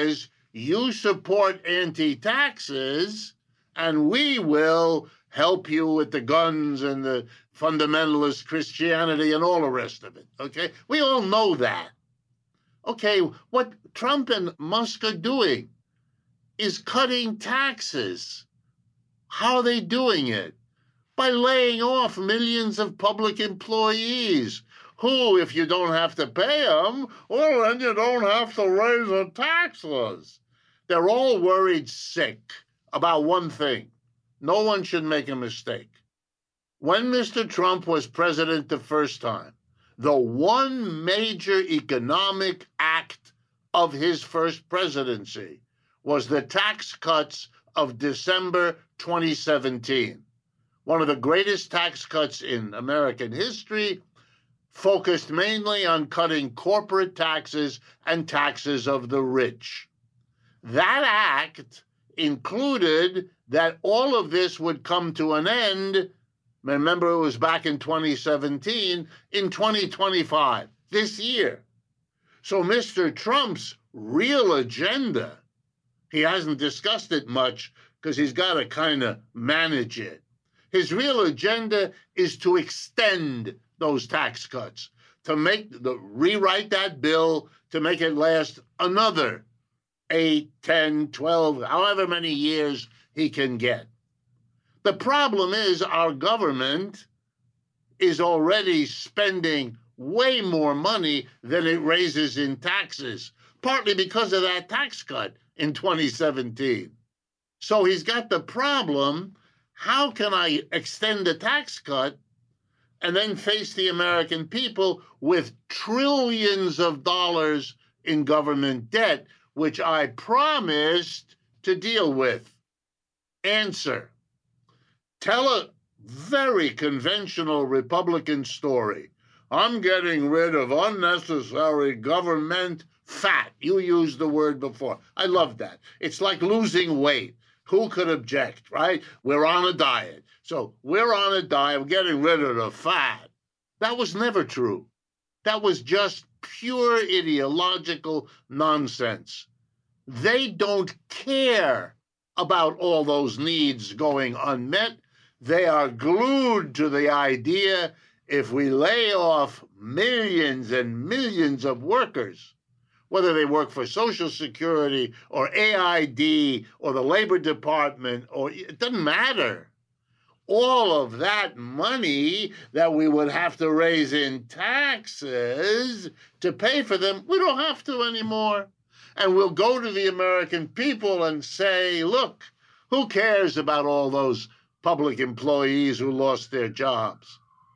you support anti-taxes, and we will help you with the guns and the fundamentalist Christianity and all the rest of it, okay? We all know that. Okay, what Trump and Musk are doing is cutting taxes. How are they doing it? By laying off millions of public employees who, if you don't have to pay them, well, then you don't have to raise the taxes. They're all worried sick about one thing. No one should make a mistake. When Mister Trump was president the first time, the one major economic act of his first presidency was the tax cuts of December twenty seventeen. One of the greatest tax cuts in American history, focused mainly on cutting corporate taxes and taxes of the rich. That act included that all of this would come to an end. Remember, it was back in twenty seventeen, in twenty twenty-five, this year. So Mister Trump's real agenda, he hasn't discussed it much because he's got to kind of manage it. His real agenda is to extend those tax cuts, to make the rewrite that bill to make it last another eight, ten, twelve, however many years he can get. The problem is our government is already spending way more money than it raises in taxes, partly because of that tax cut in twenty seventeen. So he's got the problem, how can I extend the tax cut and then face the American people with trillions of dollars in government debt, which I promised to deal with? Answer. Tell a very conventional Republican story. I'm getting rid of unnecessary government fat. You used the word before. I love that. It's like losing weight. Who could object, right? We're on a diet. So we're on a diet. We're getting rid of the fat. That was never true. That was just pure ideological nonsense. They don't care about all those needs going unmet. They are glued to the idea if we lay off millions and millions of workers, whether they work for Social Security or A I D or the Labor Department, or it doesn't matter. All of that money that we would have to raise in taxes to pay for them, we don't have to anymore. And we'll go to the American people and say, look, who cares about all those public employees who lost their jobs?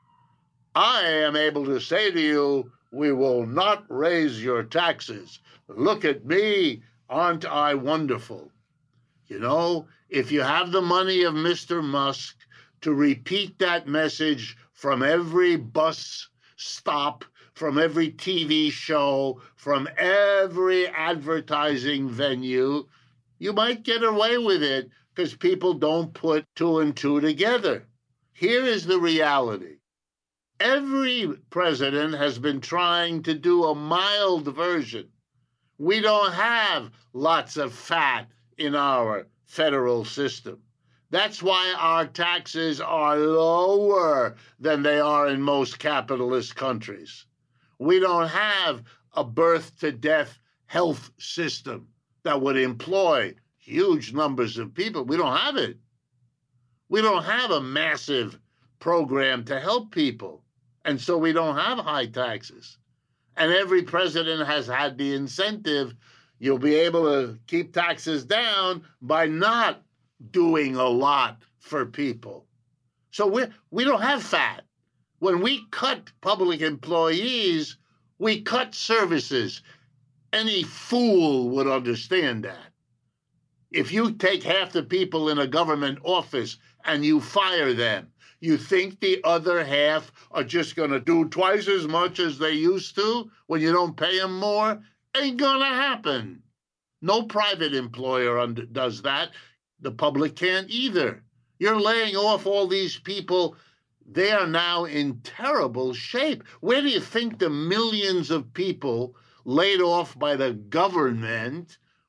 I am able to say to you, we will not raise your taxes. Look at me, aren't I wonderful? You know, if you have the money of Mister Musk to repeat that message from every bus stop, from every T V show, from every advertising venue, you might get away with it because people don't put two and two together. Here is the reality. Every president has been trying to do a mild version. We don't have lots of fat in our federal system. That's why our taxes are lower than they are in most capitalist countries. We don't have a birth-to-death health system that would employ huge numbers of people. We don't have it. We don't have a massive program to help people. And so we don't have high taxes. And every president has had the incentive. You'll be able to keep taxes down by not doing a lot for people. So we we don't have fat. When we cut public employees, we cut services. Any fool would understand that. If you take half the people in a government office and you fire them, you think the other half are just going to do twice as much as they used to when you don't pay them more? Ain't going to happen. No private employer under, does that. The public can't either. You're laying off all these people. They are now in terrible shape. Where do you think the millions of people laid off by the government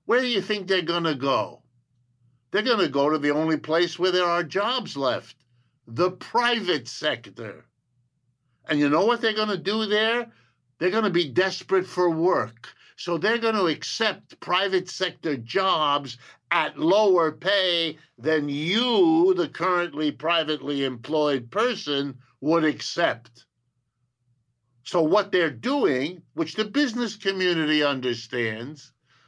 Where do you think they're going to go? They're going to go to the only place where there are jobs left, the private sector. And you know what they're going to do there? They're going to be desperate for work. So they're going to accept private sector jobs at lower pay than you, the currently privately employed person, would accept. So what they're doing, which the business community understands,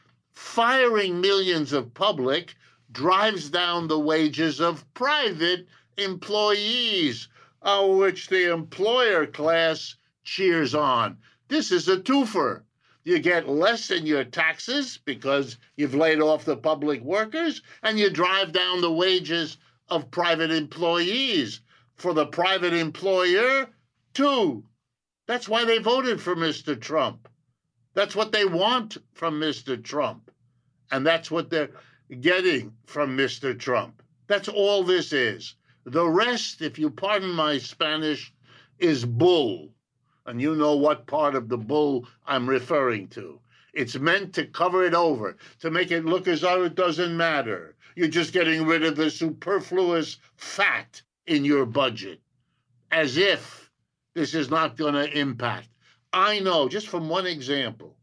firing millions of public drives down the wages of private employees, uh, which the employer class cheers on. This is a twofer. You get less in your taxes because you've laid off the public workers, and you drive down the wages of private employees. For the private employer, too. That's why they voted for Mister Trump. That's what they want from Mister Trump. And that's what they're getting from Mister Trump. That's all this is. The rest, if you pardon my Spanish, is bull. And you know what part of the bull I'm referring to. It's meant to cover it over, to make it look as though it doesn't matter. You're just getting rid of the superfluous fat in your budget, as if this is not going to impact. I know, just from one example,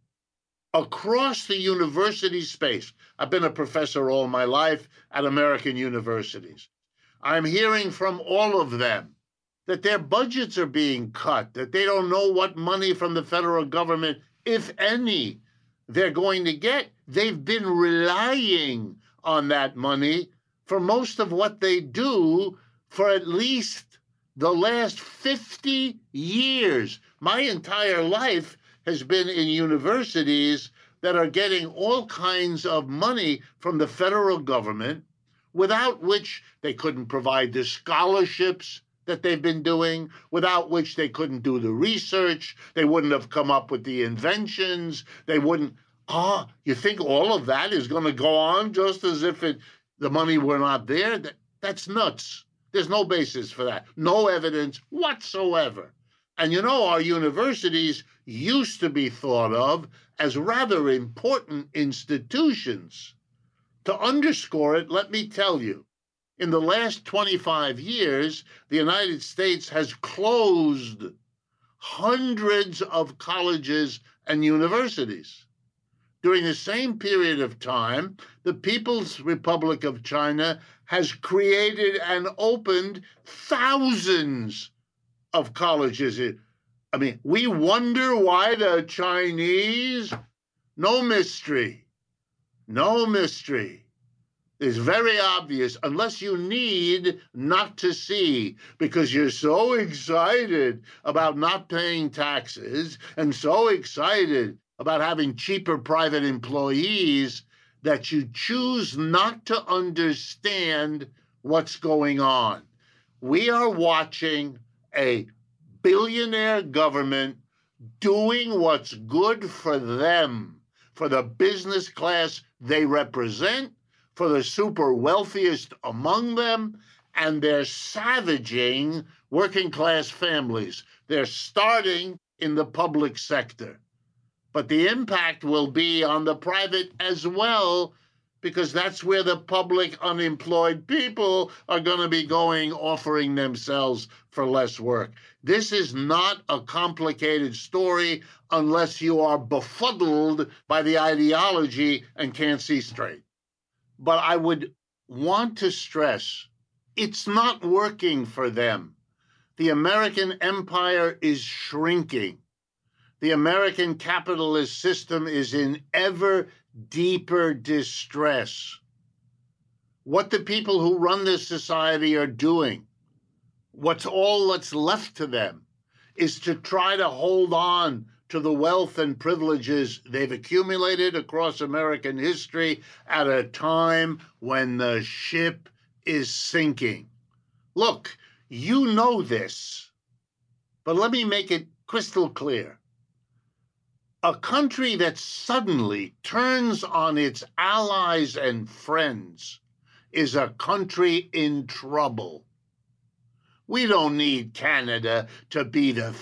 across the university space, I've been a professor all my life at American universities. I'm hearing from all of them that their budgets are being cut, that they don't know what money from the federal government, if any, they're going to get. They've been relying on that money for most of what they do for at least the last fifty years. My entire life has been in universities that are getting all kinds of money from the federal government, without which they couldn't provide the scholarships that they've been doing, without which they couldn't do the research, they wouldn't have come up with the inventions, they wouldn't, ah, you think all of that is going to go on just as if it, the money were not there? That, that's nuts. There's no basis for that. No evidence whatsoever. And you know, our universities used to be thought of as rather important institutions. To underscore it, let me tell you, in the last twenty-five years, the United States has closed hundreds of colleges and universities. During the same period of time, the People's Republic of China has created and opened thousands of colleges. I mean, we wonder why the Chinese, no mystery, no mystery. It's very obvious, unless you need not to see, because you're so excited about not paying taxes and so excited about having cheaper private employees that you choose not to understand what's going on. We are watching a billionaire government doing what's good for them, for the business class they represent, for the super wealthiest among them, and they're savaging working class families. They're starting in the public sector. But the impact will be on the private as well, because that's where the public unemployed people are going to be going, offering themselves for less work. This is not a complicated story unless you are befuddled by the ideology and can't see straight. But I would want to stress, it's not working for them. The American empire is shrinking. The American capitalist system is in ever deeper distress. What the people who run this society are doing, what's all that's left to them, is to try to hold on to the wealth and privileges they've accumulated across American history at a time when the ship is sinking. Look, you know this, but let me make it crystal clear. A country that suddenly turns on its allies and friends is a country in trouble. We don't need Canada to be the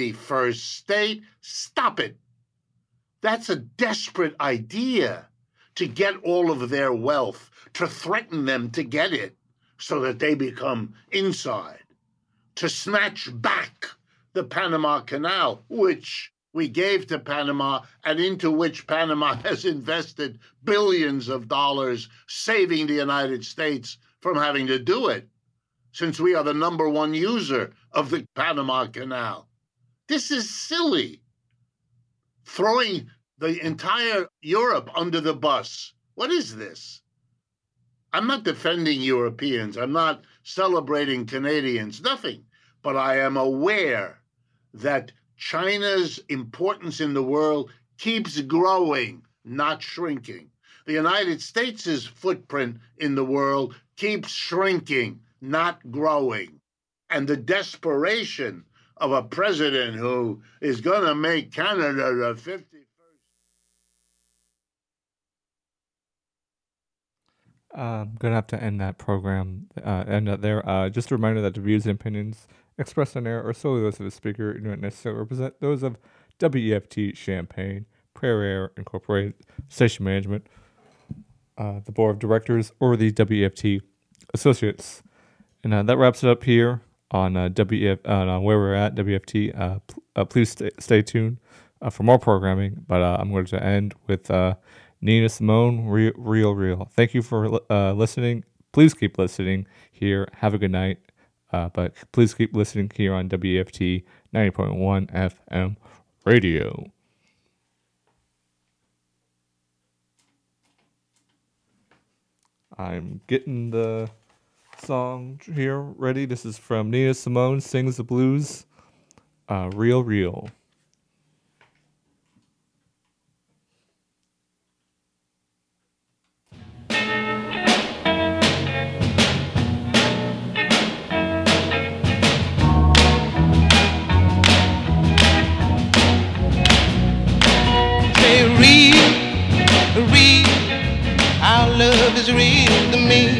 fifty-first state. Stop it. That's a desperate idea, to get all of their wealth, to threaten them to get it so that they become inside, to snatch back the Panama Canal, which we gave to Panama and into which Panama has invested billions of dollars, saving the United States from having to do it, since we are the number one user of the Panama Canal. This is silly. Throwing the entire Europe under the bus. What is this? I'm not defending Europeans. I'm not celebrating Canadians, nothing. But I am aware that China's importance in the world keeps growing, not shrinking. The United States' footprint in the world keeps shrinking, not growing. And the desperation of a president who is going to make Canada the fifty-first. Uh, I'm going to have to end that program, uh, end that there. Uh, just a reminder that the views and opinions expressed on air are solely those of the speaker and do not necessarily represent those of W E F T Champaign, Prairie Air Incorporated, Station Management, uh, the Board of Directors, or the W E F T Associates. And uh, that wraps it up here on uh, W E F, uh, on where we're at, W F T. Uh, pl- uh, please stay, stay tuned uh, for more programming, but uh, I'm going to end with uh, Nina Simone, Real, Real, Real. Thank you for uh, listening. Please keep listening here. Have a good night. Uh, but please keep listening here on W E F T ninety point one F M radio. I'm getting the song here ready. This is from Nina Simone, Sings the Blues, uh, Real, Real. Love is real to me.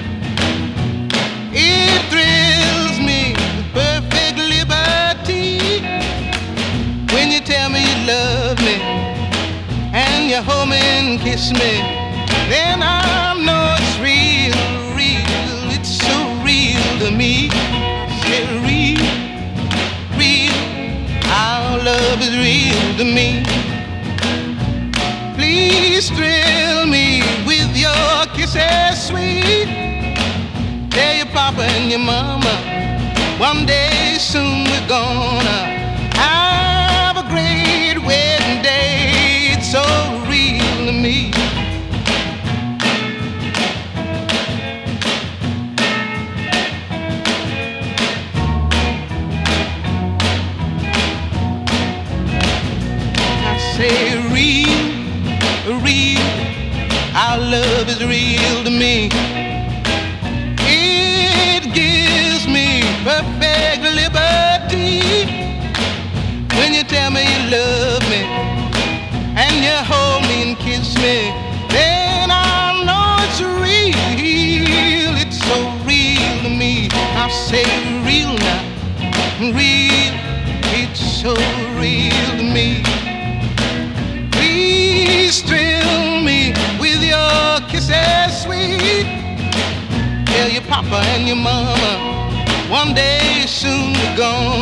It thrills me with perfect liberty. When you tell me you love me and you hold me and kiss me, then I know it's real, real. It's so real to me. Say real, real. Our love is real to me. Please thrill me with your kisses sweet. Tell your papa and your mama one day soon we're gonna have a great wedding day. It's so real to me. I say real, real, our love is real to me. It gives me perfect liberty. When you tell me you love me and you hold me and kiss me, then I know it's real. It's so real to me. I say real now, real. It's so real to me. Please thrill me with your kisses sweet. Tell your papa and your mama one day soon we're gone.